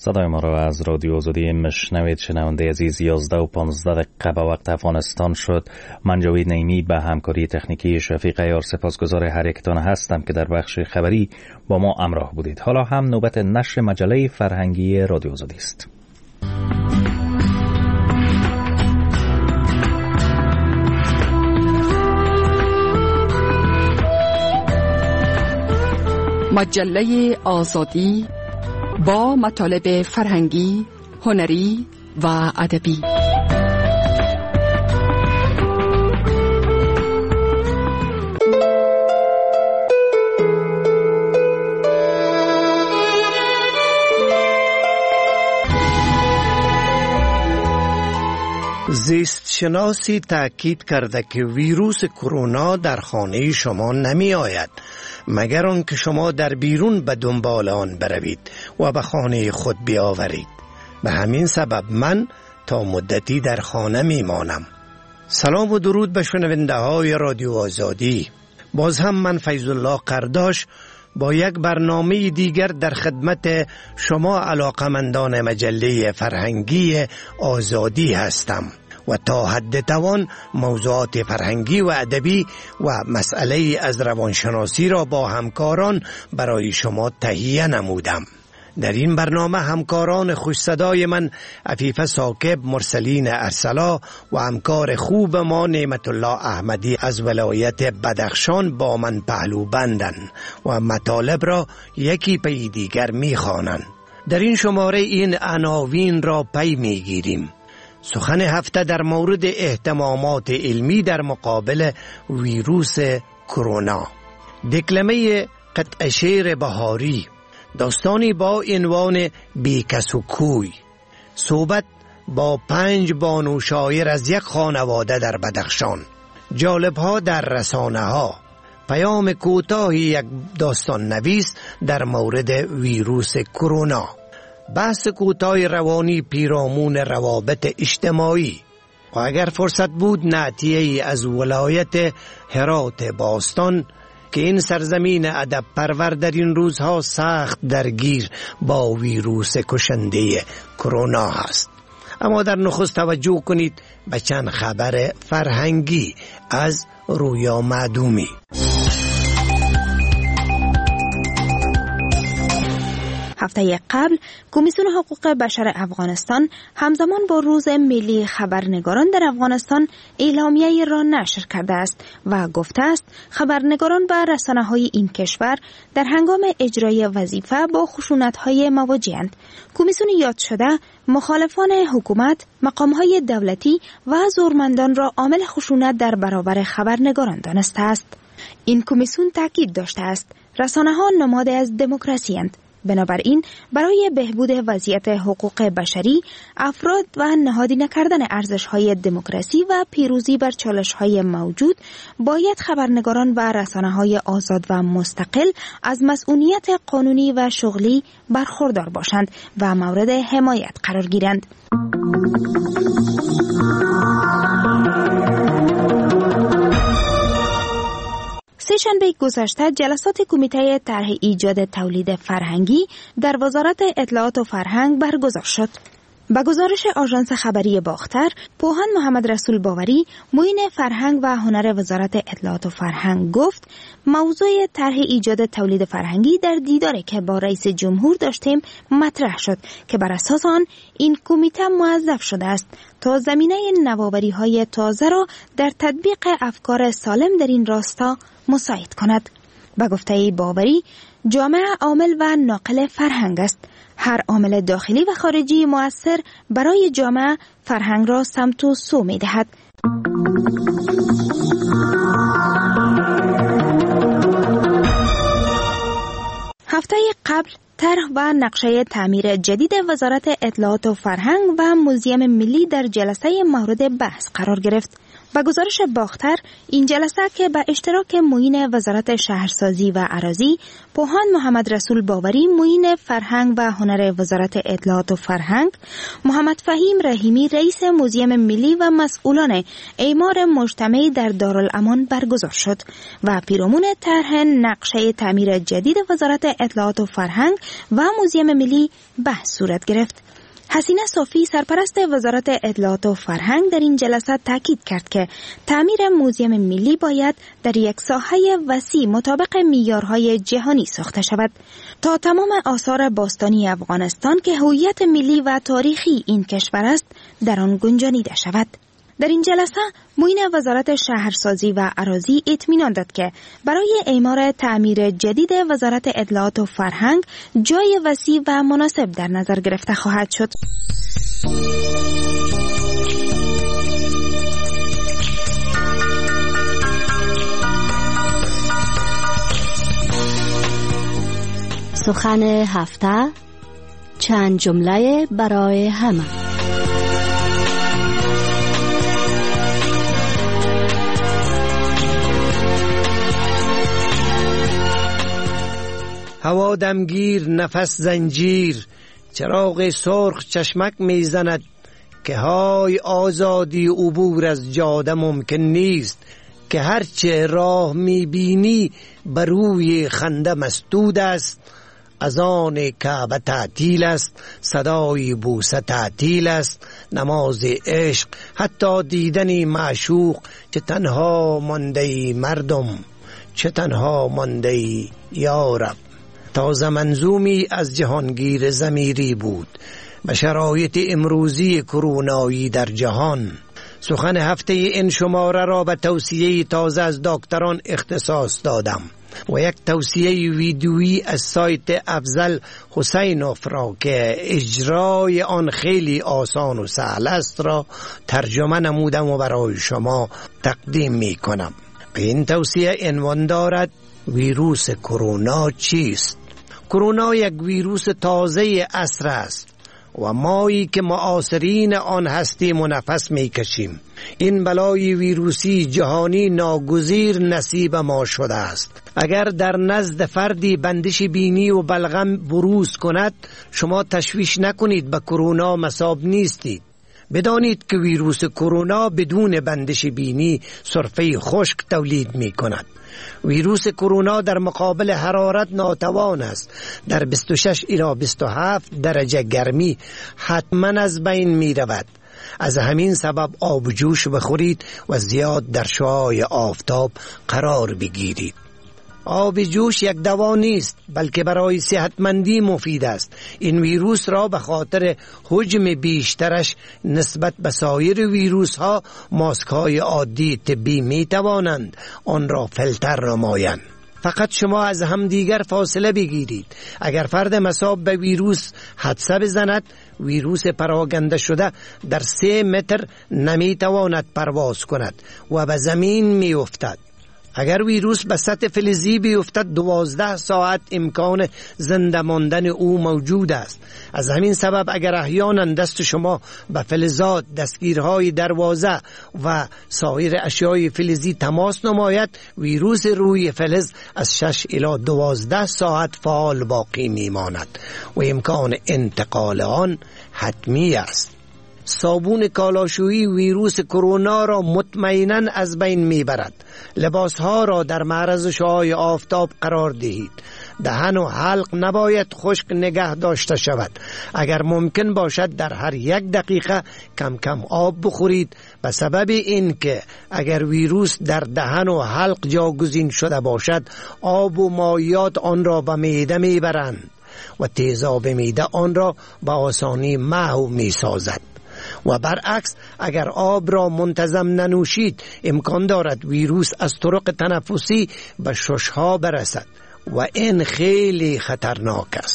صدای ما را از رادیو آزادی میشنوید. شنونده عزیز، 11:15 به وقت افغانستان شد. من جاوید نعیمی به همکاری تکنیکی شفیق عیار سپاسگزار هر یکتان هستم که در بخش خبری با ما همراه بودید. حالا هم نوبت نشر مجله فرهنگی رادیو آزادی است. مجله آزادی با مطالب فرهنگی، هنری و ادبی. زیست شناسی تأکید کرده که ویروس کرونا در خانه شما نمی آید مگر آنکه شما در بیرون به دنبال آن بروید و به خانه خود بیاورید. به همین سبب من تا مدتی در خانه می مانم. سلام و درود به شنونده های رادیو آزادی. باز هم من فیض الله قرداش با یک برنامه دیگر در خدمت شما علاقمندان مجله فرهنگی آزادی هستم و تا حد توان موضوعات فرهنگی و ادبی و مسئله از روانشناسی را با همکاران برای شما تهیه نمودم. در این برنامه همکاران خوش صدای من عفیفه ثاقب، مرسلین ارسلا و همکار خوب ما نعمت الله احمدی از ولایت بدخشان با من پهلو بندن و مطالب را یکی پی دیگر میخوانند. در این شماره این عناوین را پی میگیریم: سخن هفته در مورد اهتمامات علمی در مقابل ویروس کرونا، دکلمه قطع شعر بهاری، داستانی با عنوان بیکس و کوی، صحبت با 5 بانو شاعر از یک خانواده در بدخشان، جالبها در رسانه ها، پیام کوتاهی یک داستان نویس در مورد ویروس کرونا، بحث کوتاه روانی پیرامون روابط اجتماعی و اگر فرصت بود نعتیه‌ای از ولایت هرات باستان که این سرزمین ادب پرور در این روزها سخت درگیر با ویروس کشنده کرونا است. اما در نخست توجه کنید به چند خبر فرهنگی از رویا معدومی. هفته قبل کمیسیون حقوق بشر افغانستان همزمان با روز ملی خبرنگاران در افغانستان اعلامیه را نشر کرده است و گفته است خبرنگاران به رسانه‌های این کشور در هنگام اجرای وظیفه با خشونت‌های مواجه‌اند. کمیسیون یاد شده مخالفان حکومت، مقام‌های دولتی و زورمندان را عامل خشونت در برابر خبرنگاران دانسته است. این کمیسیون تاکید داشته است رسانه‌ها نماد از دموکراسی اند. بنابراین برای بهبود وضعیت حقوق بشری، افراد و نهادی نکردن ارزش‌های دموکراسی و پیروزی بر چالش‌های موجود، باید خبرنگاران و رسانه‌های آزاد و مستقل از مسئولیت قانونی و شغلی برخوردار باشند و مورد حمایت قرار گیرند. سه‌شنبه گذشته جلسات کمیته طرح ایجاد تولید فرهنگی در وزارت اطلاعات و فرهنگ برگزار شد. به گزارش آژانس خبری باختر، پوهان محمد رسول باوری، معین فرهنگ و هنر وزارت اطلاعات و فرهنگ گفت موضوع طرح ایجاد تولید فرهنگی در دیداری که با رئیس جمهور داشتیم مطرح شد که بر اساس آن این کمیته موظف شده است تا زمینه نوآوری‌های تازه را در تطبیق افکار سالم در این راستا مساعد کند. به گفته باوری، جامعه عامل و ناقل فرهنگ است. هر عامل داخلی و خارجی مؤثر برای جامعه فرهنگ را سمت و سو می دهد. هفته قبل طرح و نقشه تعمیر جدید وزارت اطلاعات و فرهنگ و موزیم ملی در جلسه مورد بحث قرار گرفت. به گزارش باختر، این جلسه که به اشتراک معین وزارت شهرسازی و اراضی، پوهان محمد رسول باوری معین فرهنگ و هنر وزارت اطلاعات و فرهنگ، محمد فهیم رحیمی رئیس موزیم ملی و مسئولان اعمار مجتمعی در دارالامان برگزار شد و پیرامون طرح نقشه تعمیر جدید وزارت اطلاعات و فرهنگ و موزیم ملی بحث صورت گرفت. حسینه صافی سرپرست وزارت اطلاعات و فرهنگ در این جلسه تاکید کرد که تعمیر موزیم ملی باید در یک ساحه وسیع مطابق معیارهای جهانی ساخته شود تا تمام آثار باستانی افغانستان که هویت ملی و تاریخی این کشور است در آن گنجانیده شود. در این جلسه معین وزارت شهرسازی و اراضی اطمینان داد که برای اعمار تعمیر جدید وزارت اطلاعات و فرهنگ جای وسیع و مناسب در نظر گرفته خواهد شد. سخن هفته، چند جمله برای همه. هوا دمگیر، نفس زنجیر، چراغ سرخ چشمک میزند که های آزادی عبور از جاده ممکن نیست، که هرچه راه میبینی بر روی خنده مسدود است. از آن کعبه تعطیل است، صدای بوسه تعطیل است، نماز عشق، حتی دیدن معشوق. چه تنها مانده مردم، چه تنها مانده یارب. تازه منظومی از جهانگیر ضمیری بود به شرایط امروزی کرونایی در جهان. سخن هفته این شماره را به توصیه تازه از دکتران اختصاص دادم و یک توصیه ویدیویی از سایت افضل حسینوف را که اجرای آن خیلی آسان و سهل است را ترجمه نمودم و برای شما تقدیم می کنم. این توصیه عنوان دارد: ویروس کرونا چیست؟ کرونا یک ویروس تازه عصر است و مایی که معاصرین آن هستیم و نفس میکشیم. این بلای ویروسی جهانی ناگزیر نصیب ما شده است. اگر در نزد فردی بندش بینی و بلغم بروز کند، شما تشویش نکنید، به کرونا مصاب نیستید. بدانید که ویروس کرونا بدون بندش بینی سرفه خشک تولید می کند. ویروس کرونا در مقابل حرارت ناتوان است. در 26 الی 27 درجه گرمی حتما از بین می رود. از همین سبب آب جوش بخورید و زیاد در شعاع آفتاب قرار بگیرید. آب جوش یک دوا نیست، بلکه برای صحتمندی مفید است. این ویروس را به خاطر حجم بیشترش نسبت به سایر ویروس ها ماسک های عادی طبی می توانند آن را فیلتر نمایند. فقط شما از همدیگر فاصله بگیرید. اگر فرد مصاب به ویروس حدسه بزند، ویروس پراگنده شده در 3 متر نمی تواند پرواز کند و به زمین می افتد. اگر ویروس به سطح فلزی بیفتد 12 ساعت امکان زنده ماندن او موجود است. از همین سبب اگر احیانا دست شما به فلزات، دستگیرهای دروازه و سایر اشیای فلزی تماس نماید، ویروس روی فلز از 6 الی 12 ساعت فعال باقی میماند و امکان انتقال آن حتمی است. صابون کالاشویی ویروس کرونا را مطمئناً از بین میبرد. لباسها را در معرض شعاع آفتاب قرار دهید. دهن و حلق نباید خشک نگه داشته شود. اگر ممکن باشد در هر 1 دقیقه کم کم آب بخورید، به سبب این که اگر ویروس در دهن و حلق جاگزین شده باشد، آب و مایعات آن را به معده میبرند و تیزاب معده آن را به آسانی محو میسازد. و برعکس اگر آب را منتظم ننوشید، امکان دارد ویروس از طرق تنفسی به ششها برسد و این خیلی خطرناک است.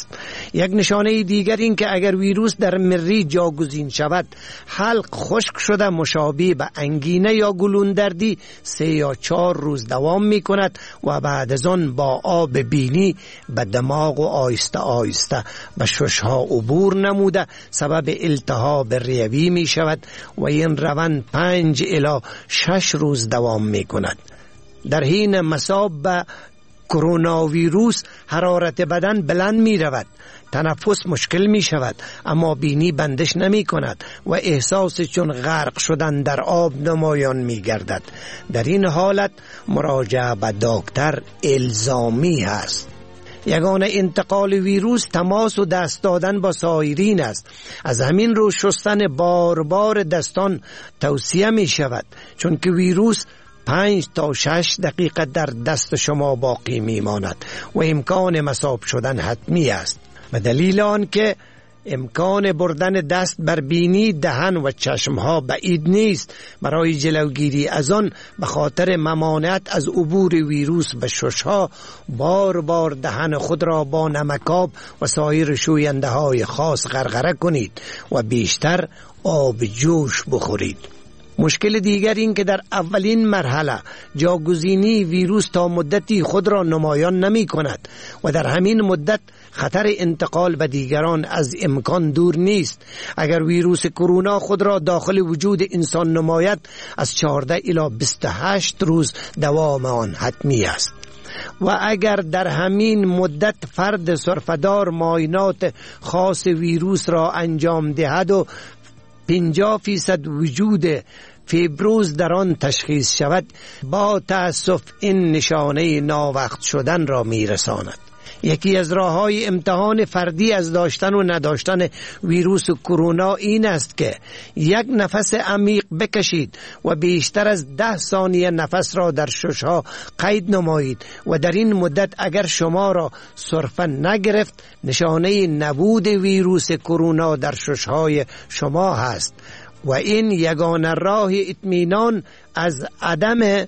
یک نشانه دیگر این که اگر ویروس در مری جاگزین شود، حلق خشک شده مشابه به انگینه یا گلوندردی 3 یا 4 روز دوام می کند و بعد از آن با آب بینی به دماغ و آیسته آیسته به ششها عبور نموده سبب التهاب ریوی می شود و این روند 5 الی 6 روز دوام می کند. در حین مصاب به کرونا ویروس حرارت بدن بلند می رود، تنفس مشکل می شود، اما بینی بندش نمی کند و احساس چون غرق شدن در آب نمایان می گردد. در این حالت مراجعه به دکتر الزامی است. یگانه انتقال ویروس تماس و دست دادن با سایرین است. از همین رو شستن بار بار دستان توصیه می شود، چون که ویروس 5 تا 6 دقیقه در دست شما باقی می ماند و امکان مصاب شدن حتمی است. به دلیل آن که امکان بردن دست بر بینی، دهن و چشمها بعید نیست. برای جلوگیری از آن به خاطر ممانعت از عبور ویروس به ششها بار بار دهن خود را با نمکاب و سایر شوینده های خاص غرغره کنید و بیشتر آب جوش بخورید. مشکل دیگر این که در اولین مرحله جاگزینی ویروس تا مدتی خود را نمایان نمی کند و در همین مدت خطر انتقال به دیگران از امکان دور نیست. اگر ویروس کرونا خود را داخل وجود انسان نماید، از 14 الی 28 روز دوام آن حتمی است. و اگر در همین مدت فرد سرفه‌دار معاینات خاص ویروس را انجام دهد و 50% وجود فیبروز در آن تشخیص شود، با تأسف این نشانه ناوقت شدن را میرساند. یکی از راه‌های امتحان فردی از داشتن و نداشتن ویروس کرونا این است که یک نفس عمیق بکشید و بیشتر از 10 ثانیه نفس را در ششها قید نمایید و در این مدت اگر شما را سرفه نگرفت، نشانه نبود ویروس کرونا در ششهای شما هست و این یگانه راه اطمینان از عدم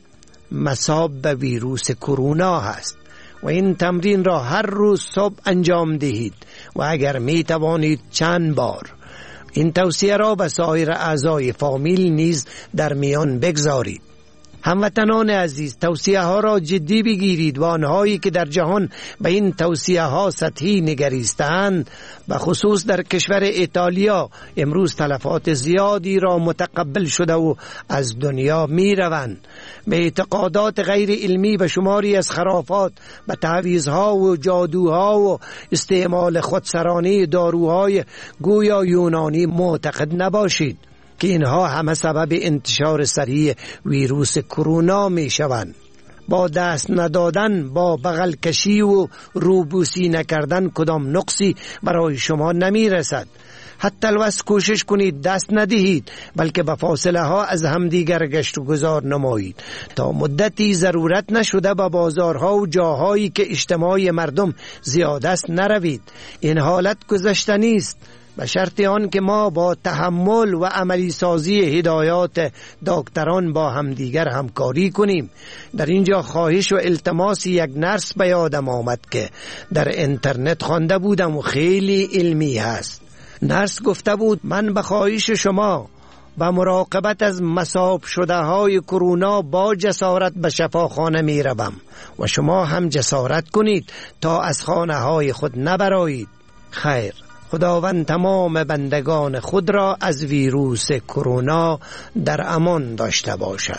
مصاب به ویروس کرونا هست. و این تمرین را هر روز صبح انجام دهید و اگر می توانید چند بار. این توصیه را به سایر اعضای فامیل نیز در میان بگذارید. هموطنان عزیز، توصیه ها را جدی بگیرید و آنهایی که در جهان به این توصیه ها سطحی نگریستند، به خصوص در کشور ایتالیا، امروز تلفات زیادی را متقبل شده و از دنیا می روند. به اعتقادات غیر علمی به شماری از خرافات، به تعویضها و جادوها و استعمال خودسرانه داروهای گویا یونانی معتقد نباشید که اینها همه سبب انتشار سریع ویروس کرونا می شوند. با دست ندادن، با بغل کشی و روبوسی نکردن کدام نقصی برای شما نمی رسد. حتی الوقت کوشش کنید دست ندهید، بلکه به فاصله ها از همدیگر گشت و گذار نمایید تا مدتی ضرورت نشده به بازارها و جاهایی که اجتماع مردم زیاد است نروید. این حالت گذشتنی است، به شرط آن که ما با تحمل و عملی سازی هدایات دکتران با همدیگر همکاری کنیم. در اینجا خواهش و التماس یک نرس به یادم آمد که در اینترنت خوانده بودم و خیلی علمی هست. نرس گفته بود من به خواهش شما و مراقبت از مصاب شده های کرونا با جسارت به شفاخانه می روم و شما هم جسارت کنید تا از خانه های خود نبرایید. خیر، خداوند تمام بندگان خود را از ویروس کرونا در امان داشته باشد.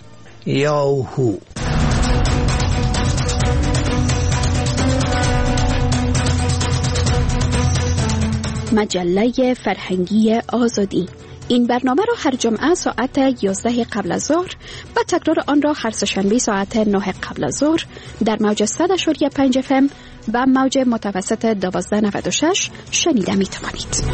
یاهو. مجله فرهنگی آزادی. این برنامه را هر جمعه ساعت 11 قبل از ظهر و تکرار آن را هر سه‌شنبه ساعت 9 قبل از ظهر در موج 100.5 FM و موج متوسط 1296 شنیده می توانید.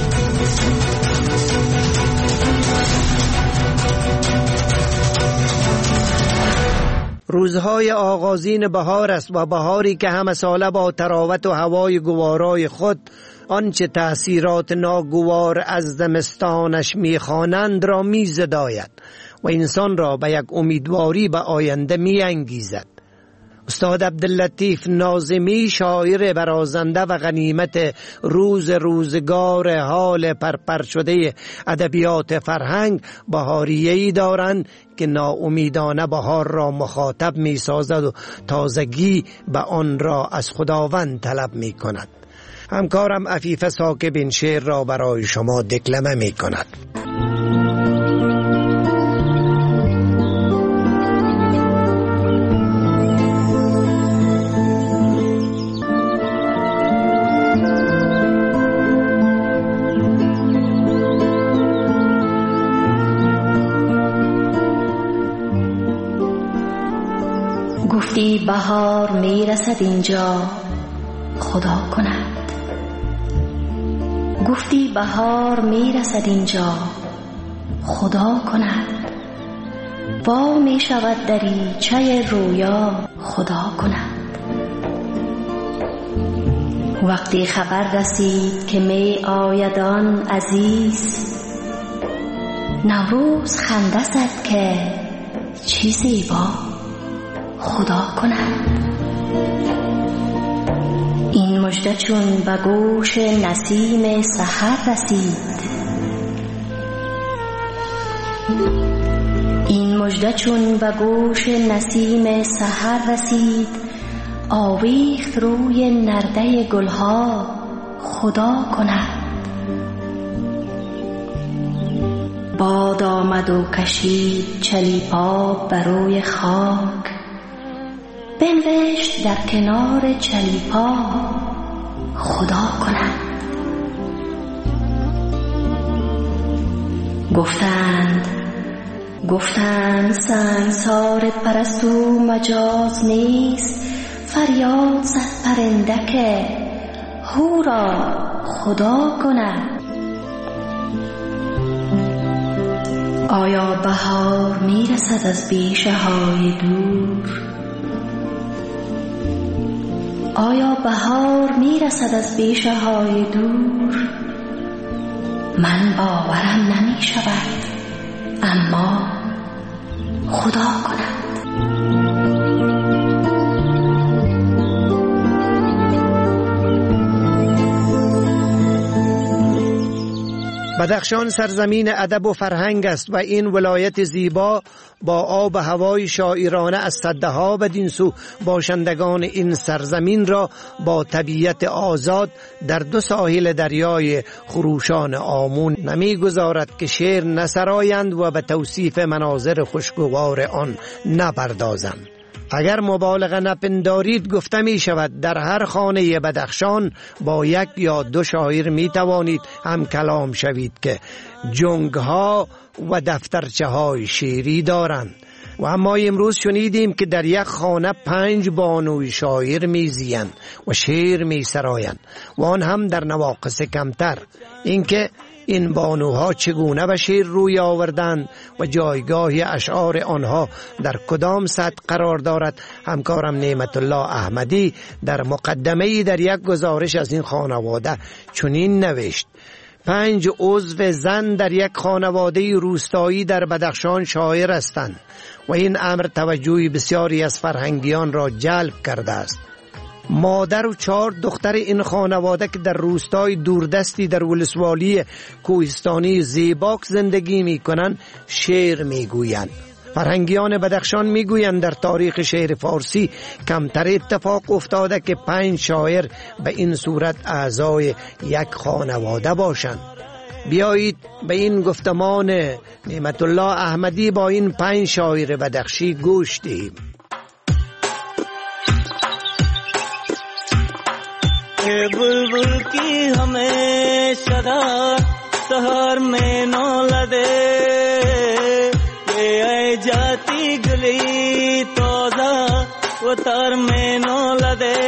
روزهای آغازین بهار است و بهاری که همه ساله با تراوت و هوای گوارای خود آنچه تأثیرات ناگوار از زمستانش می‌خوانند را می‌زداید و انسان را به یک امیدواری به آینده می‌انگیزد. استاد عبداللطیف ناظمی شاعر برازنده و غنیمت روزگار حال پرپر شده ادبیات فرهنگ بهاریه‌ای دارند که ناامیدانه بهار را مخاطب می سازد و تازگی به آن را از خداوند طلب می کند. همکارم عفیفه ساکب این شعر را برای شما دکلمه می کند. گفتی بهار میرسد اینجا خدا کند، گفتی بهار میرسد اینجا خدا کند، وا می شود دریچه رویا خدا کند. وقتی خبر رسید که می آیدان عزیز، نوروز خنده زد که چی زیبا خدا کند. این مژده چون به گوش نسیم سحر رسید، این مژده چون به گوش نسیم سحر رسید، آویخت روی نرده گلها خدا کند. باد آمد و کشید چلیپا بر روی خاک، بنوشت در کنار چلیپا خدا کند. گفتند سنگسار پرستو مجاز نیست، فریاد زد پرنده که هورا خدا کند. آیا بهار میرسد از بیشه های دور؟ آیا بهار میرسد از بیشه های دور؟ من باورم نمی شود، اما خدا کند. بدخشان سرزمین ادب و فرهنگ است و این ولایت زیبا با آب و هوای شاعرانه از صدها بدین سو باشندگان این سرزمین را با طبیعت آزاد در دو ساحل دریای خروشان آمون نمیگذارد که شعر نسرایند و به توصیف مناظر خوشگوار آن نپردازند. اگر مبالغه نپندارید گفته می شود در هر خانه بدخشان با یک یا دو شاعر می توانید هم کلام شوید که جنگ ها و دفترچه های شعری دارند. و اما امروز شنیدیم که در یک خانه 5 بانوی شاعر می زیند و شعر می سرایند و آن هم در نواقص کمتر. اینکه این بانوها چگونه به شعر روی آوردند و جایگاه اشعار آنها در کدام سطح قرار دارد، همکارم نعمت الله احمدی در مقدمه‌ای در یک گزارش از این خانواده چنین نوشت: 5 عضو زن در یک خانواده روستایی در بدخشان شاعر هستند و این امر توجه بسیاری از فرهنگیان را جلب کرده است. مادر و 4 دختر این خانواده که در روستای دوردستی در ولسوالی کوهستانی زیباک زندگی می کنند شعر می گویند. فرهنگیان بدخشان می گویند در تاریخ شعر فارسی کمتر اتفاق افتاده که 5 شاعر به این صورت اعضای یک خانواده باشند. بیایید به این گفتمان نعمت الله احمدی با این 5 شاعر بدخشی گوش دهیم. बुलबुल की हमें सदा सहर में न लदे, ये आए जाती गली तोदा वो तार में न लदे.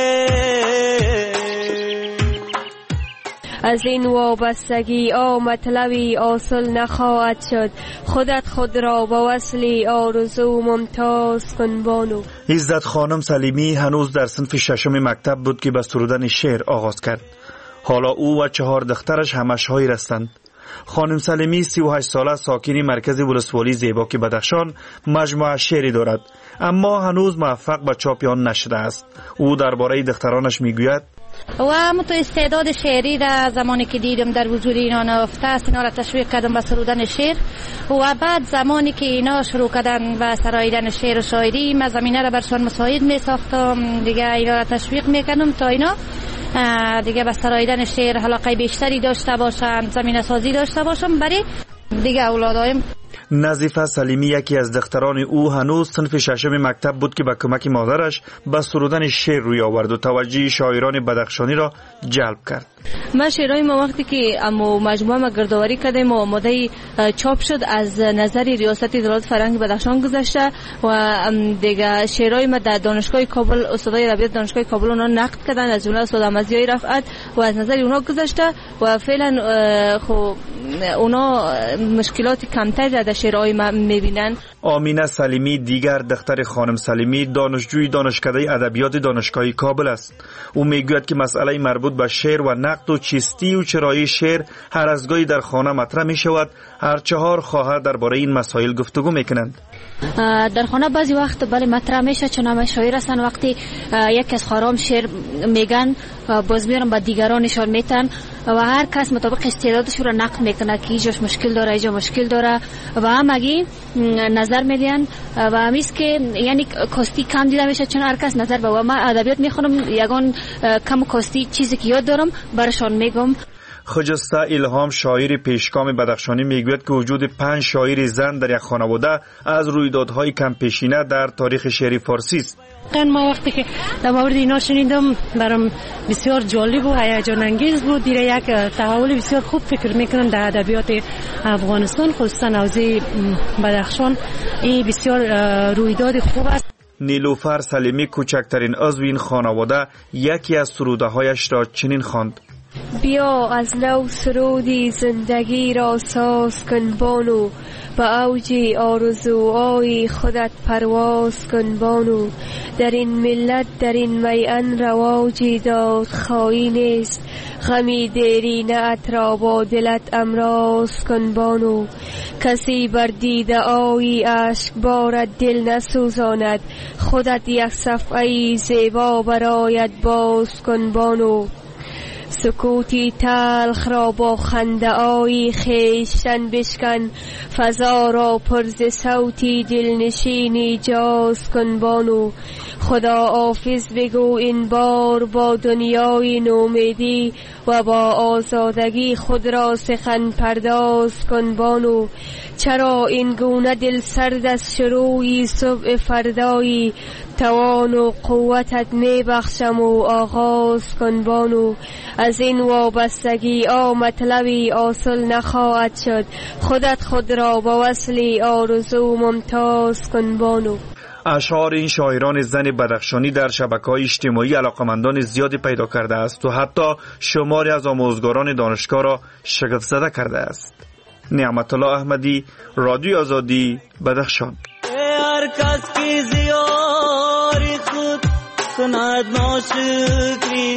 از این وابستگی مطلبی حاصل نخواهد شد، خودت خود را با وصلی آرزو ممتاز کن بانو. عزت خانم سلیمی هنوز در صنف 6 مکتب بود که به سرودن شعر آغاز کرد. حالا او و 4 دخترش همه شاعر هستند. خانم سلیمی 38 ساله ساکن مرکز ولسوالی زیباک بدخشان مجموعه شعری دارد، اما هنوز موفق به چاپ آن نشده است. او درباره دخترانش میگوید: و من تو استعداد شعری را زمانی که دیدم در وجود اینا نهفته است، اینا را تشویق کردم به سرودن شعر و بعد زمانی که اینا شروع کردن و سراییدن شعر و شاعری، من زمینه را برشان مساعد می ساختم دیگه، اینا را تشویق میکردم تا اینا دیگه به سراییدن شعر علاقه بیشتری داشته باشن، زمینه سازی داشته باشم برای دیگه اولادایم. نظیفه سلیمی یکی از دختران او هنوز صنف ششم مکتب بود که با کمک مادرش به سرودن شعر روی آورد و توجه شاعران بدخشانی را جلب کرد. ما شعرهای ما وقتی که مجموعه ما گردآوری کردیم و آماده چاپ شد، از نظر ریاست ادارات فرهنگ بدخشان گذشته و دیگه شعرهای ما در دانشگاه کابل استادای ادبیات دانشگاه کابل اونا نقد کردن، از جمله استاد احمدضیای رفعت، و از نظر اونا گذشته و فعلا خب اونا مشکلات کمتر در شعرهای ما میبینن. آمینه سلیمی دیگر دختر خانم سلیمی دانشجوی دانشکده ادبیات دانشگاه کابل است. او میگوید که مسئله مربوط به شعر و نقد و چیستی و چرایی شعر هر از گاهی در خانه مطرح می شود. هر 4 خواهر درباره این مسائل گفتگو میکنند. در خانه بعضی وقت بله مطرح میشه، چون همه شاعر هستن، وقتی یک از خارام شعر میگن باز میارن با دیگرانشان میتن و هر کس مطابق استعدادش رو نقد میکنه که اینجاش مشکل داره، اینجا مشکل داره و همگی نظر میدن و همیست که یعنی کاستی کم دیده میشه، چون هر کس نظر به و من ادبیات میخونم، یگان کم کاستی چیزی که یاد دارم برشان میگم. خجسته الهام شاعر پیشگام بدخشانی میگوید که وجود 5 شاعر زن در یک خانواده از رویدادهای کم پیشینه در تاریخ شعر فارسی است. ما وقتی که در مورد اینا شنیدم برام بسیار جالب و هیجان انگیز بود. دیره یک تحول بسیار خوب فکر میکنم در ادبیات افغانستان، خصوصا حوزه بدخشان. این بسیار رویداد خوب است. نیلوفر سلیمی کوچکترین عضو این خانواده یکی از سروده هایش را چنین خواند: بیا از نو سرودی زندگی را ساز کن بانو، به اوج آرزوهای خودت پرواز کن بانو. در این ملت در این میان رواجی داد خواهی نیست، غمی دیرینه ات را با دلت امراض کن بانو. کسی بر دیده آیی اشک بارد دل نسوزاند، خودت یک صفحه زیبا برایت باز کن بانو. سکوتی تلخ را با خنده آیی خویشتن بشکن، فضا را پر ز صوتی دلنشینی جاز کن بانو. خدا حافظ بگو این بار با دنیای نومیدی و با آزادگی خود را سخن پرداز کن بانو. چرا این گونه دل سرد از شروعی صبح فردایی، توان و قوتت می بخشم و آغاز کن بانو. از این وابستگی مطلبی حاصل نخواهد شد، خود را با وصلی آرزو ممتاز کن بانو. اشعار این شاعران زن بدخشانی در شبکه‌های اجتماعی علاقمندان زیادی پیدا کرده است و حتی شماری از آموزگاران دانشگاه را شگفت زده کرده است. نعمت الله احمدی، رادیو آزادی، بدخشان. هر کس کی زیاری خود کند ناشکری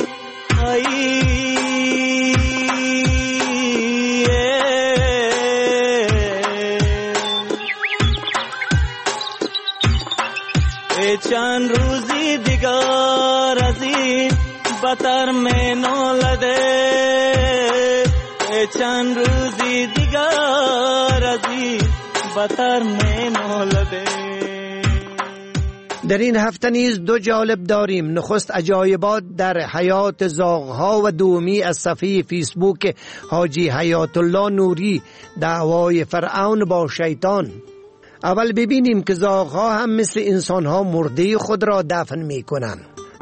چند روزی دیگر از این بتر میں نولده، چند روزی دیگر از این بتر میں نولده. در این هفته نیز 2 جالب داریم. نخست عجایبات در حیات زاغها و دومی از صفحه فیسبوک حاجی حیات الله نوری، دعوای فرعون با شیطان. اول ببینیم که زاغها هم مثل انسانها مرده خود را دفن می کنند.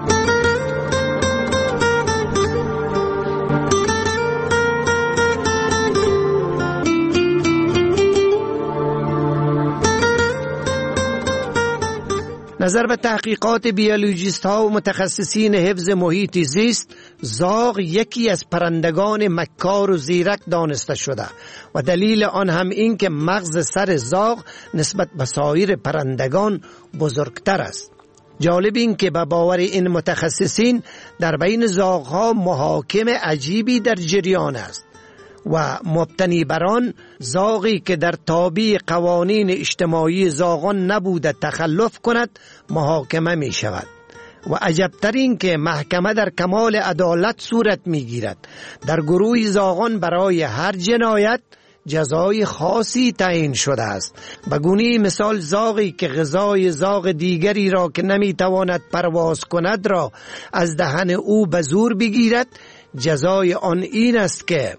نظر به تحقیقات بیولوژیست ها و متخصصین حفظ محیط زیست، زاغ یکی از پرندگان مکار و زیرک دانسته شده و دلیل آن هم این که مغز سر زاغ نسبت به سایر پرندگان بزرگتر است. جالب این که به باور این متخصصین در بین زاغ ها محاکم عجیبی در جریان است. و مبتنی بران زاغی که در تابع قوانین اجتماعی زاغان نبوده تخلف کند محاکمه می شود. و عجبترین که محکمه در کمال عدالت صورت می گیرد. در گروه زاغان برای هر جنایت جزای خاصی تعیین شده است. به گونه مثال زاغی که غذای زاغ دیگری را که نمی تواند پرواز کند را از دهن او به زور بگیرد، جزای آن این است که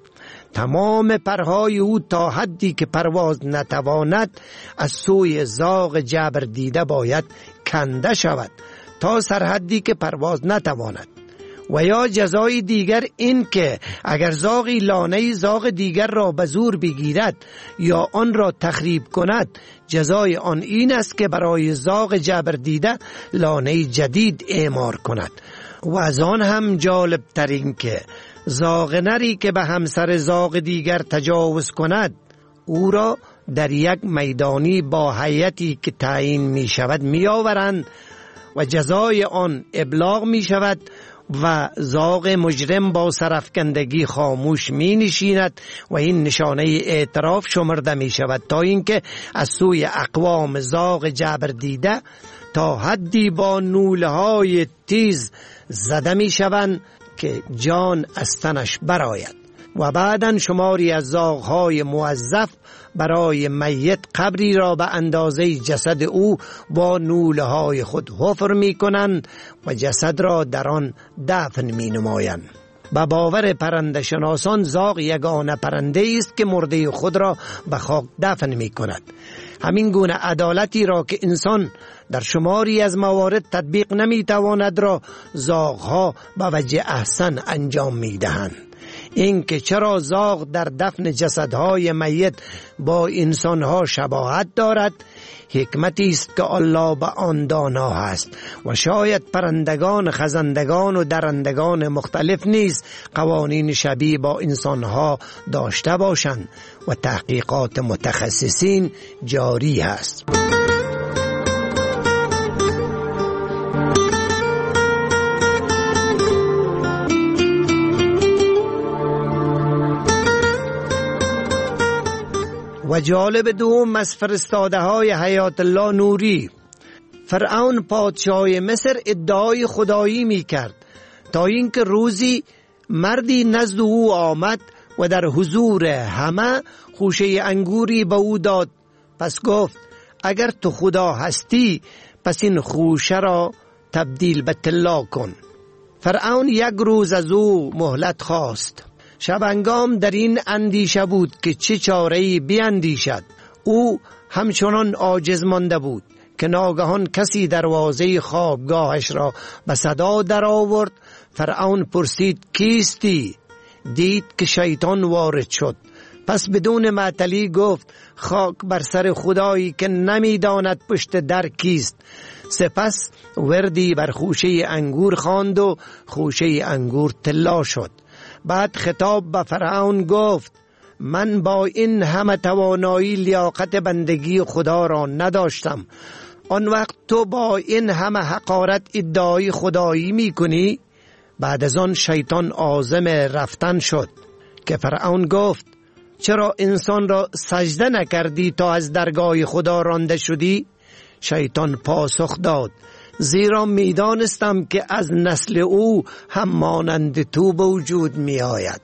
تمام پرهای او تا حدی که پرواز نتواند از سوی زاغ جبر دیده باید کنده شود تا سرحدی که پرواز نتواند. و یا جزای دیگر این که اگر زاغی لانه زاغ دیگر را به زور بگیرد یا آن را تخریب کند، جزای آن این است که برای زاغ جبر دیده لانه جدید اعمار کند. و از آن هم جالب ترین که زاغ نری که به همسر زاغ دیگر تجاوز کند، او را در یک میدانی با هیئتی که تعیین می شود می آورند و جزای آن ابلاغ می شود و زاغ مجرم با سرفکندگی خاموش می نشیند و این نشانه اعتراف شمرده می شود تا اینکه از سوی اقوام زاغ جبر دیده تا حدی با نولهای تیز زده می شوند که جان از تنش برآید. و بعداً شماری از زاغهای موظف برای میت قبری را به اندازه جسد او با نولهای خود حفر می کنند و جسد را در آن دفن می نمایند. به باور پرنده شناسان زاغ یگانه پرنده است که مرده خود را به خاک دفن می کند. همین گونه عدالتی را که انسان در شماری از موارد تطبیق نمی تواند را زاغها به وجه احسن انجام می دهند. این که چرا زاغ در دفن جسدهای میت با انسانها شباهت دارد، حکمتی است که الله به آن دانا است و شاید پرندگان، خزندگان و درندگان مختلف نیز قوانین شبیه با انسانها داشته باشند و تحقیقات متخصصین جاری است. و جالب دوم از فرستاده های حیات الله نوری، فرعون پادشاه مصر ادعای خدایی می کرد تا اینکه روزی مردی نزد او آمد و در حضور همه خوشه انگوری به او داد. پس گفت اگر تو خدا هستی پس این خوشه را تبدیل به طلا کن. فرعون یک روز از او مهلت خواست. شبانگام در این اندیشه بود که چه چاره‌ای بیندیشد. او همچنان عاجز مانده بود که ناگهان کسی دروازه خوابگاهش را به صدا در آورد. فرعون پرسید کیستی؟ دید که شیطان وارد شد. پس بدون معطلی گفت خاک بر سر خدایی که نمیداند پشت در کیست. سپس وردی بر خوشه انگور خواند و خوشه انگور طلا شد. بعد خطاب به فرعون گفت من با این همه توانایی لیاقت بندگی خدا را نداشتم، آن وقت تو با این همه حقارت ادعای خدایی می کنی؟ بعد از آن شیطان عازم رفتن شد که فرعون گفت چرا انسان را سجده نکردی تا از درگاه خدا رانده شدی؟ شیطان پاسخ داد زیرا میدانستم که از نسل او هم مانند تو به وجود می آید.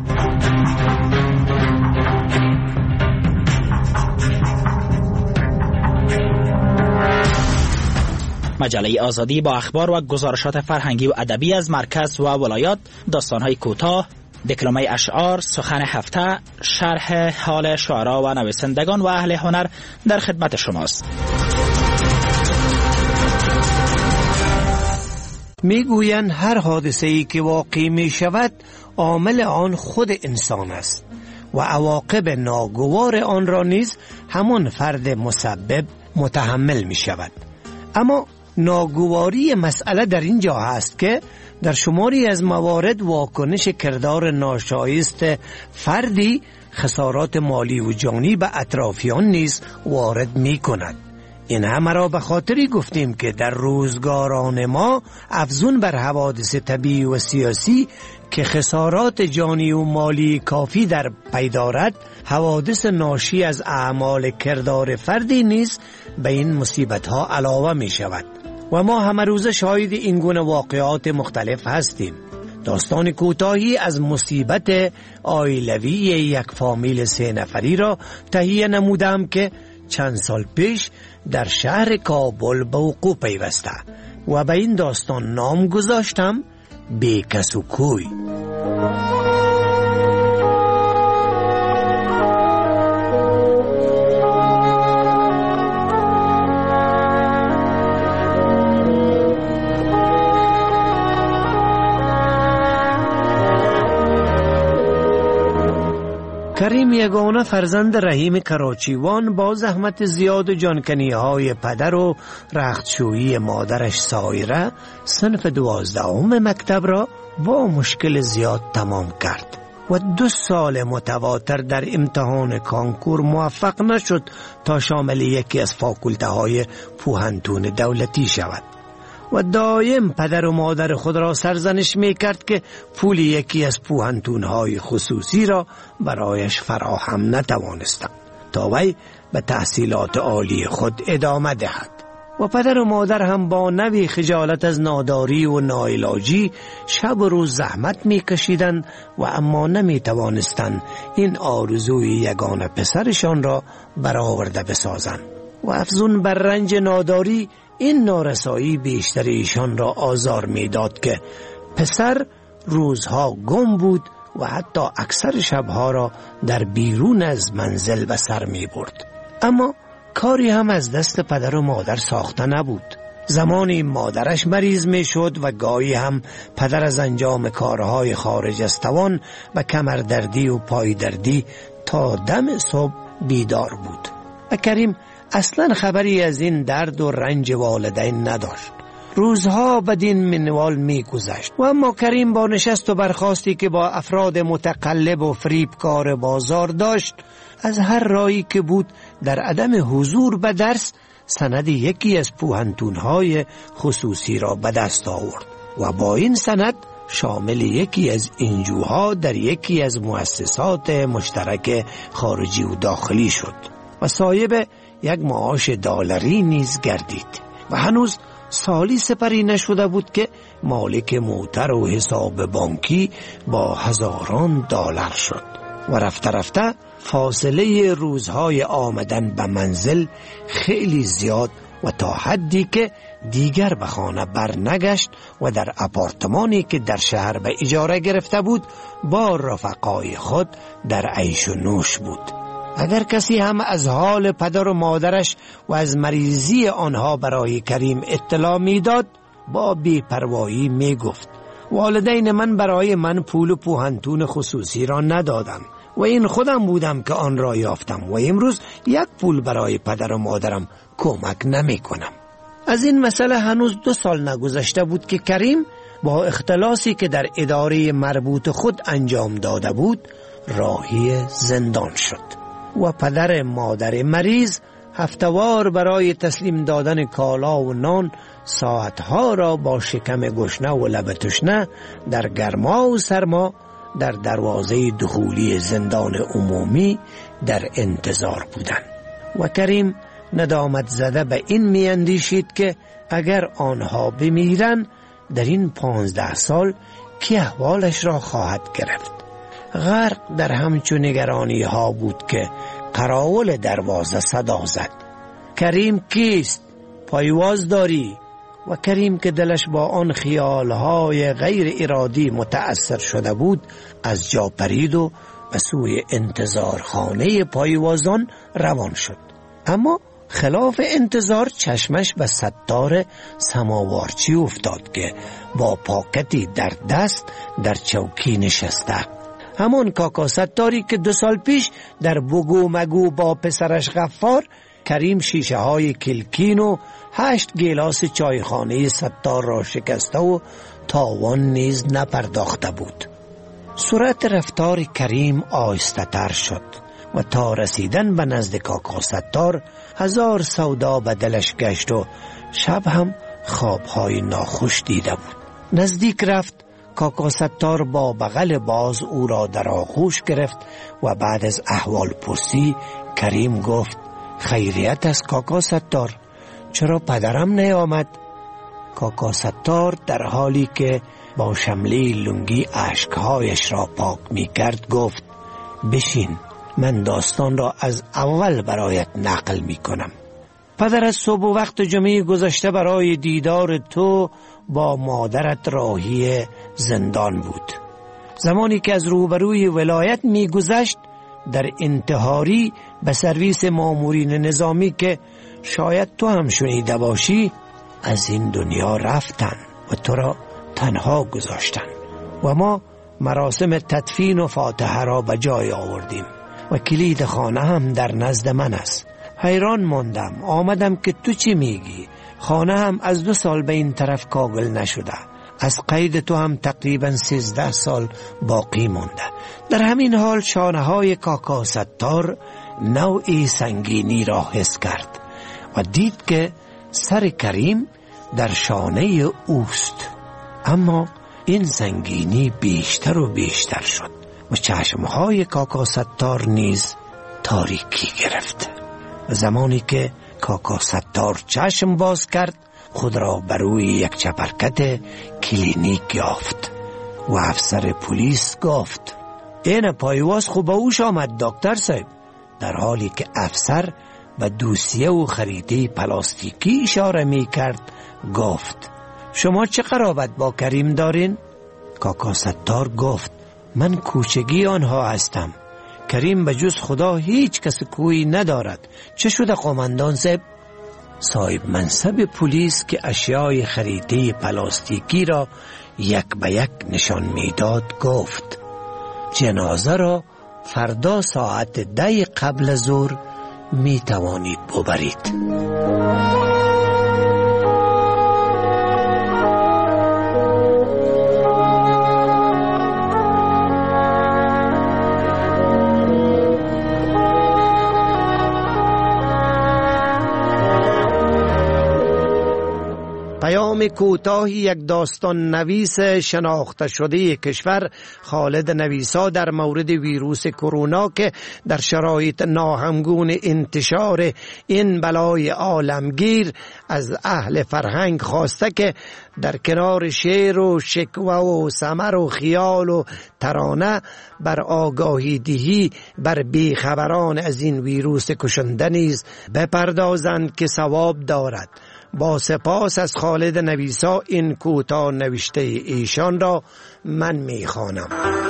مجله آزادی با اخبار و گزارشات فرهنگی و ادبی از مرکز و ولایات، داستان‌های کوتاه، دکلمه اشعار، سخن هفته، شرح حال شعرا و نویسندگان و اهل هنر در خدمت شماست. میگویند هر حادثه‌ای که واقع می شود عامل آن خود انسان است و عواقب ناگوار آن را نیز همان فرد مسبب متحمل می شود. اما ناگواری مسئله در این جا هست که در شماری از موارد واکنش کردار ناشایست فردی خسارات مالی و جانی به اطرافیان نیز وارد می کند. این همه را به خاطری گفتیم که در روزگاران ما افزون بر حوادث طبیعی و سیاسی که خسارات جانی و مالی کافی در پی دارد، حوادث ناشی از اعمال کردار فردی نیز به این مصیبت ها علاوه می شود و ما همه روز شاهد این گونه واقعات مختلف هستیم. داستان کوتاهی از مصیبت عائلوی یک فامیل 3 نفری را تهیه نمودم که چند سال پیش در شهر کابل به وقوع پیوسته و به این داستان نام گذاشتم بیکس و کوی. کریم یگانه فرزند رحیم کراچیوان با زحمت زیاد و جانکنی های پدر و رختشویی مادرش سایره صنف 12 مکتب را با مشکل زیاد تمام کرد و 2 سال متواتر در امتحان کانکور موفق نشد تا شامل یکی از فاکولته های پوهنتون دولتی شود و دایم پدر و مادر خود را سرزنش می کرد که پول یکی از پوهنتون‌های خصوصی را برایش فراهم نتوانستند تا وی به تحصیلات عالی خود ادامه دهد و پدر و مادر هم با نوی خجالت از ناداری و ناعلاجی شب و روز زحمت می کشیدند و اما نمی توانستند این آرزوی یگانه پسرشان را برآورده بسازند و افزون بر رنج ناداری این نارسایی بیشتر ایشان را آزار میداد که پسر روزها گم بود و حتی اکثر شبها را در بیرون از منزل به سر می برد. اما کاری هم از دست پدر و مادر ساخته نبود. زمانی مادرش مریض می شد و گاهی هم پدر از انجام کارهای خارج از توان و کمردردی و پای دردی تا دم صبح بیدار بود و کریم اصلا خبری از این درد و رنج والدین نداشت. روزها بدین منوال می گذشت و اما کریم با نشست و برخاستی که با افراد متقلب و فریبکار بازار داشت، از هر راهی که بود در عدم حضور به درس سند یکی از پوهنتون‌های خصوصی را به دست آورد و با این سند شامل یکی از انجوها در یکی از مؤسسات مشترک خارجی و داخلی شد و صاحب یک معاش دلاری نیز گردید و هنوز سالی سپری نشده بود که مالک موتر و حساب بانکی با هزاران دلار شد و رفته رفته فاصله روزهای آمدن به منزل خیلی زیاد و تا حدی که دیگر به خانه برنگشت و در آپارتمانی که در شهر به اجاره گرفته بود با رفقای خود در عیش و نوش بود. اگر کسی هم از حال پدر و مادرش و از مریضی آنها برای کریم اطلاع میداد، با بی‌پروایی میگفت والدین من برای من پول پوهنتون خصوصی را ندادم و این خودم بودم که آن را یافتم و امروز یک پول برای پدر و مادرم کمک نمی کنم. از این مسئله هنوز 2 سال نگذشته بود که کریم با اختلاسی که در اداره مربوط خود انجام داده بود راهی زندان شد و پدر مادر مریض هفته‌وار برای تسلیم دادن کالا و نان ساعتها را با شکم گشنه و لب تشنه در گرما و سرما در دروازه دخولی زندان عمومی در انتظار بودند و کریم ندامت زده به این میاندیشید که اگر آنها بمیرن در این 15 سال کی احوالش را خواهد گرفت. غرق در همچون نگرانی ها بود که قراول دروازه صدا زد: کریم کیست؟ پایواز داری؟ و کریم که دلش با آن خیالهای غیر ارادی متأثر شده بود از جا پرید و به سوی انتظارخانه پایوازان روان شد. اما خلاف انتظار چشمش به ستار سماوارچی افتاد که با پاکتی در دست در چوکی نشسته، همان کاکا ستاری که 2 سال پیش در بگو مگو با پسرش غفار کریم شیشه های کلکین و 8 گیلاس چایخانه ستار را شکسته و تاوان نیز نپرداخته بود. صورت رفتار کریم آهسته تر شد و تا رسیدن به نزد کاکا ستار 1000 سودا به دلش گشت و شب هم خوابهای ناخوش دیده بود. نزدیک رفت. کاکا ستار با بغل باز او را در آغوش گرفت و بعد از احوال پرسی کریم گفت خیریت است کاکا ستار، چرا پدرم نیامد؟ کاکا ستار در حالی که با شمله لنگی اشکهایش را پاک می کرد گفت بشین، من داستان را از اول برایت نقل می کنم. پدر از صبح و وقت جمعه گذشته برای دیدار تو با مادرت راهی زندان بود. زمانی که از روبروی ولایت می گذشت در انتحاری به سرویس مامورین نظامی که شاید تو هم شنیده باشی از این دنیا رفتن و تو را تنها گذاشتن و ما مراسم تدفین و فاتحه را به جای آوردیم و کلید خانه هم در نزد من است. حیران ماندم، آمدم که تو چی میگی؟ خانه هم از 2 سال به این طرف کاغل نشده، از قید تو هم تقریبا 13 سال باقی مونده. در همین حال شانه های کاکا ستار نوعی سنگینی را حس کرد و دید که سر کریم در شانه اوست، اما این سنگینی بیشتر و بیشتر شد و چشمهای کاکا ستار نیز تاریکی گرفت. زمانی که کاکا ستار چشم باز کرد خود را بر روی یک چپرکت کلینیک یافت و افسر پلیس گفت این پایواز خوب اوش آمد دکتر صاحب، در حالی که افسر به دوسیه و خریده پلاستیکی اشاره می کرد گفت شما چه قرابت با کریم دارین؟ کاکا ستار گفت من کوچگی آنها هستم، کریم به جز خدا هیچ کس کویی ندارد. چه شده قماندان صاحب؟ صاحب منصب پلیس که اشیای خریده پلاستیکی را یک به یک نشان میداد گفت جنازه را فردا ساعت 10 قبل از ظهر می توانید ببرید. پیام کوتاهی یک داستان نویس شناخته شده کشور خالد نویسا در مورد ویروس کرونا که در شرایط ناهمگون انتشار این بلای عالمگیر از اهل فرهنگ خواسته که در کنار شعر و شکوه و ثمر و خیال و ترانه بر آگاهی دهی بر بیخبران از این ویروس کشنده نیز بپردازند که ثواب دارد. با سپاس از خالد نویسا این کوتاه نوشته ایشان را من میخوانم.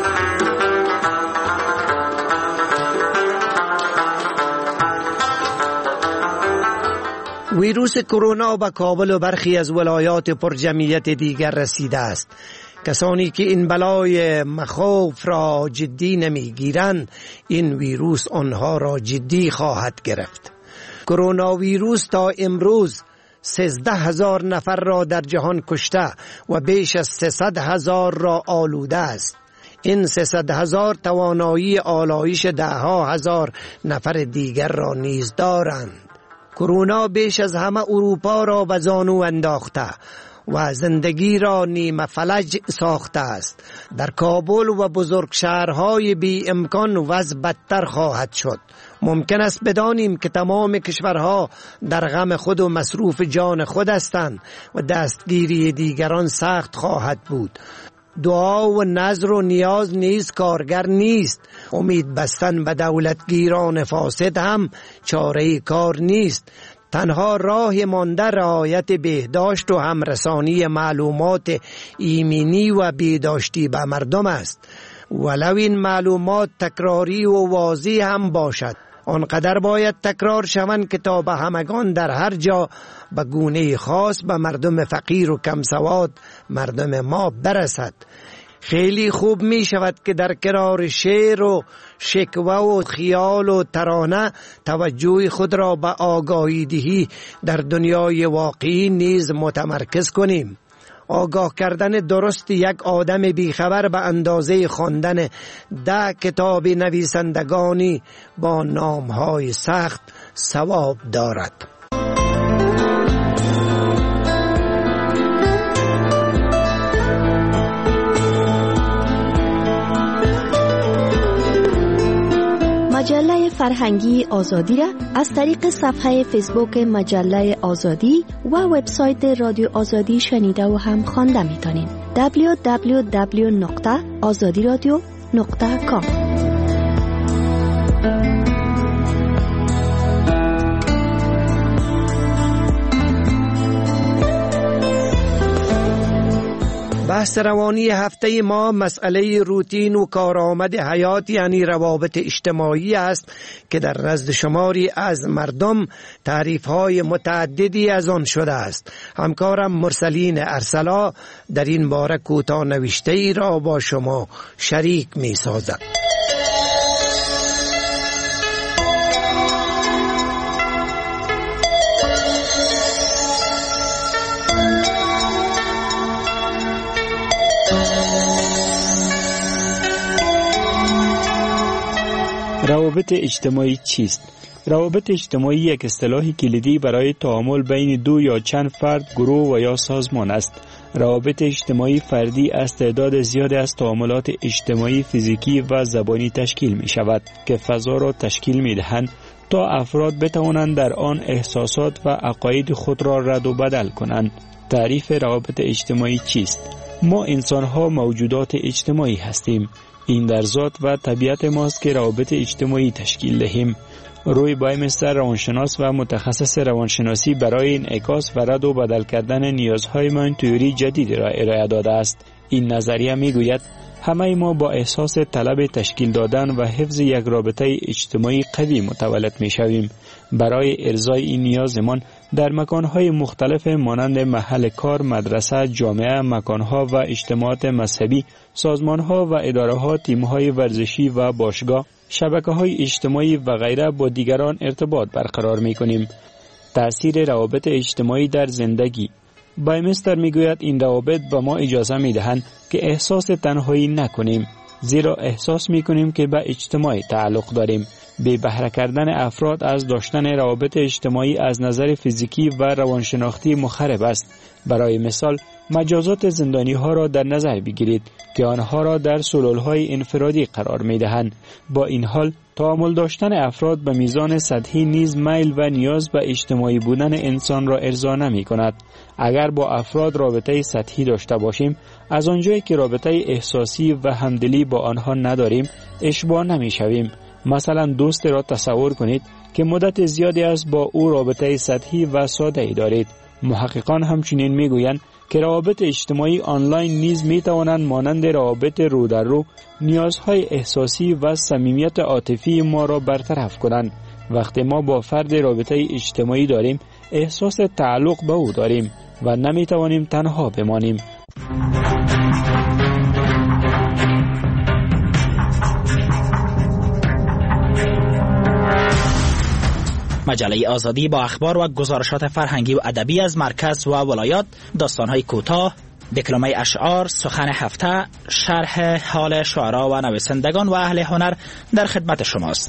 ویروس کرونا به کابل و برخی از ولایات پرجمعیت دیگر رسیده است. کسانی که این بلای مخوف را جدی نمیگیرند این ویروس آنها را جدی خواهد گرفت. کرونا ویروس تا امروز 13,000 نفر را در جهان کشته و بیش از 300,000 را آلوده است. این 300,000 توانایی آلایش 10,000 نفر دیگر را نیز دارند. کرونا بیش از همه اروپا را به زانو انداخته و زندگی را نیمه فلج ساخته است. در کابل و بزرگ شهرهای بی امکان وضع بدتر خواهد شد. ممکن است بدانیم که تمام کشورها در غم خود و مصروف جان خود هستند و دستگیری دیگران سخت خواهد بود. دعا و نظر و نیاز نیز کارگر نیست. امید بستن به دولتگیران فاسد هم چاره کار نیست. تنها راه مانده رعایت بهداشت و همرسانی معلومات ایمنی و بهداشتی به مردم است. ولو این معلومات تکراری و واضح هم باشد، آنقدر باید تکرار شوند که تا به همگان در هر جا به گونه خاص به مردم فقیر و کم سواد مردم ما برسد. خیلی خوب می شود که در کنار شعر و شکوه و خیال و ترانه توجه خود را به آگاهی دهی در دنیای واقعی نیز متمرکز کنیم. آگاه کردن درست یک آدم بیخبر به اندازه خواندن 10 کتاب نویسندگانی با نامهای سخت ثواب دارد. مجله فرهنگی آزادی را از طریق صفحه فیسبوک مجله آزادی و وبسایت رادیو آزادی شنیده و هم خوانده می‌تونید. www.azadiradio.com بحث روانی هفته ما مسئله روتین و کارآمد حیات یعنی روابط اجتماعی است که در نزد شماری از مردم تعریف‌های متعددی از آن شده است. همکارم مرسلین ارسلا در این باره کوتاه نوشته‌ای را با شما شریک می‌سازد. روابط اجتماعی چیست؟ روابط اجتماعی یک اصطلاح کلیدی برای تعامل بین دو یا چند فرد، گروه و یا سازمان است. روابط اجتماعی فردی از تعداد زیادی از تعاملات اجتماعی فیزیکی و زبانی تشکیل می شود که فضا را تشکیل می دهند تا افراد بتوانند در آن احساسات و عقاید خود را رد و بدل کنند. تعریف روابط اجتماعی چیست؟ ما انسان‌ها موجودات اجتماعی هستیم. این در ذات و طبیعت ماست که روابط اجتماعی تشکیل دهیم. روی بایمستر روانشناس و متخصص روانشناسی برای انعکاس و رد و بدل کردن نیازهای ما تئوری جدیدی را ارائه داده است. این نظریه میگوید همه ما با احساس طلب تشکیل دادن و حفظ یک رابطه اجتماعی قوی متولد میشویم. برای ارضای این نیازمان در مکانهای مختلف مانند محل کار، مدرسه، جامعه، مکانها و اجتماعات مذهبی، سازمانها و اداره‌ها، تیم‌های ورزشی و باشگاه، شبکه‌های اجتماعی و غیره با دیگران ارتباط برقرار می‌کنیم. تأثیر روابط اجتماعی در زندگی. بایمستر میگوید این روابط به ما اجازه میدهند که احساس تنهایی نکنیم، زیرا احساس میکنیم که به اجتماع تعلق داریم. به بهره کردن افراد از داشتن روابط اجتماعی از نظر فیزیکی و روانشناختی مخرب است. برای مثال مجازات زندانی ها را در نظر بگیرید که آنها را در سلولهای انفرادی قرار می دهند. با این حال تعامل داشتن افراد به میزان سطحی نیز میل و نیاز به اجتماعی بودن انسان را ارضا نمی کند. اگر با افراد رابطه سطحی داشته باشیم، از آنجایی که رابطه احساسی و همدلی با آنها نداریم اشباع نمی شویم. مثلا دوست را تصور کنید که مدت زیادی است با او رابطه سطحی و ساده ای دارید. محققان همچنین میگویند که روابط اجتماعی آنلاین نیز میتوانند مانند روابط رو در رو نیازهای احساسی و صمیمیت عاطفی ما را برطرف کنند. وقتی ما با فرد رابطه اجتماعی داریم، احساس تعلق به او داریم و نمیتوانیم تنها بمانیم. مجله آزادی با اخبار و گزارشات فرهنگی و ادبی از مرکز و ولایات، داستان‌های کوتاه، دکلمه اشعار، سخن هفته، شرح حال شعرا و نویسندگان و اهل هنر در خدمت شماست.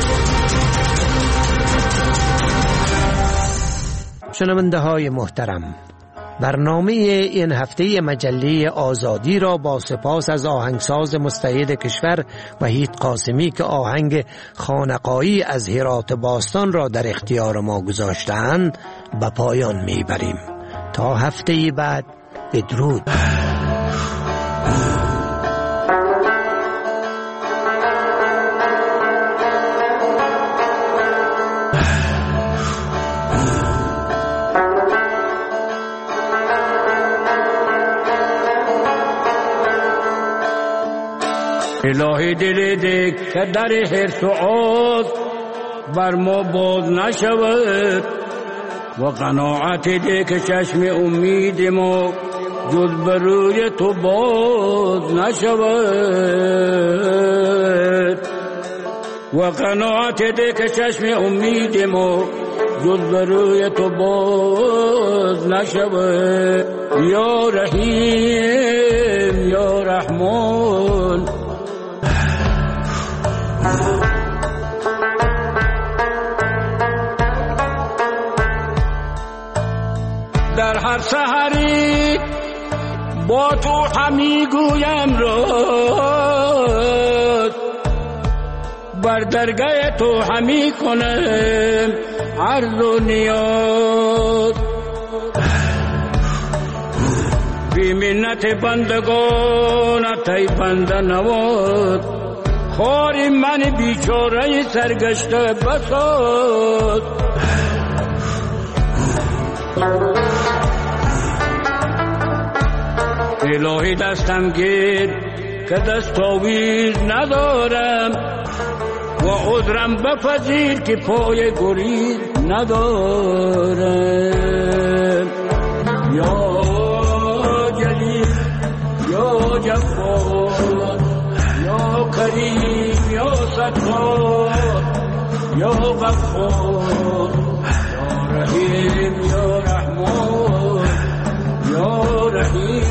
شنونده های محترم، برنامه این هفته مجله آزادی را با سپاس از آهنگساز مستعد کشور وحید قاسمی که آهنگ خانقایی از هرات باستان را در اختیار ما گذاشتند به پایان میبریم. تا هفته بعد، بدرود. الهی دل ده که در حرص و آز بر ما باز نشود و قناعت ده که چشم امید ما جز بروی تو باز نشود و قناعت ده که چشم امید ما جز بروی تو باز نشود. یا رحیم یا رحمان. در هر سحری با تو همی گویم راز، بر درگاه تو همی کنم عرض و نیاز. بی منت بندگانت ای بنده نواز، خاری من بیچاره سرگشته بساز. الهی دستم گیر که دستاویز ندارم، و عذرم بپذیر که پای گریز ندارم. یا جلیل یا جبار یا کریم یا ستار یا غفار یا رحیم یا رحمان یا رحیم